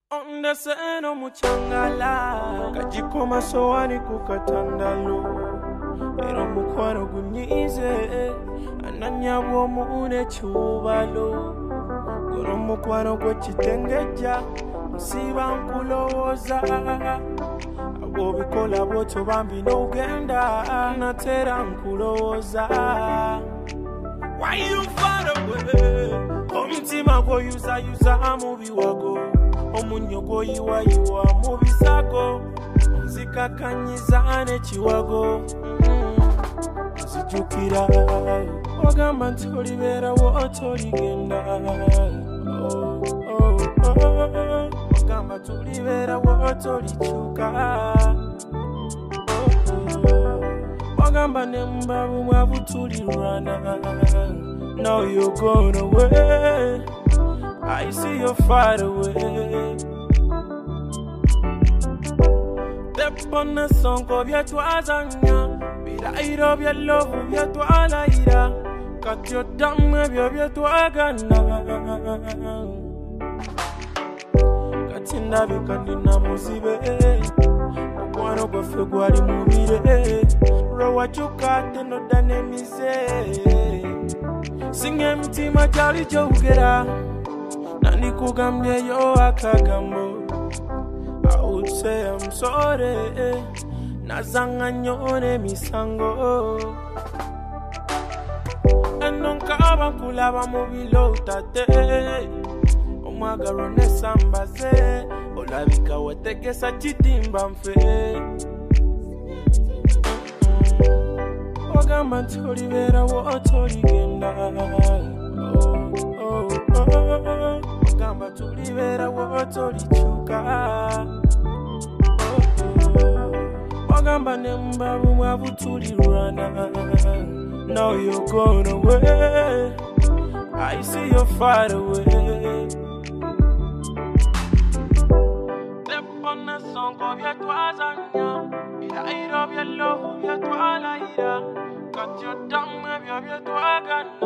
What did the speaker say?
Onda seno muchangala kajikoma soani kukatandalo ero mukwano gunyize ananyabo muune chubalo goro mukwano gwe kitengeja nsiba nkulowoza abo bikola boto bambi n'ogenda natera nkulowoza. Why you far away? Omutima gwo yuza mubi wago omunyo gwo yiwa mubi sago nzikakanyizane chiwago nzijukira ogamba nti oliberawo otoligenda ogamba tuliberawo otolikyuka ogamba nembabu mwavu tulirwana. Now you're gone away, I see you far away. Step on the song of your twazanya, be light of your love of your twalaira. Cut your tongue of your twagana. Katinda bikandina muzibe, Kwano go fegwari mubire. Rowa chukate no dane mise. Sing empty my jolly jogera. Nani kugambye yo akagambo. I would say I'm sorry. Nazanga nyone misango. Enon kaba kulaba mobilo tate. Omagarone sambaze. Olabika wetekesa chitimba mfe. Ogamba nti oliberawo otoligenda. Ogamba tuliberawo otolikyuka. Ogamba nembabu mwavu tulirwana. Now you're gone away, I see you far away. Step on the song of your twazanya, be light of your love of your twalaira. Cut your tongue of your twagana.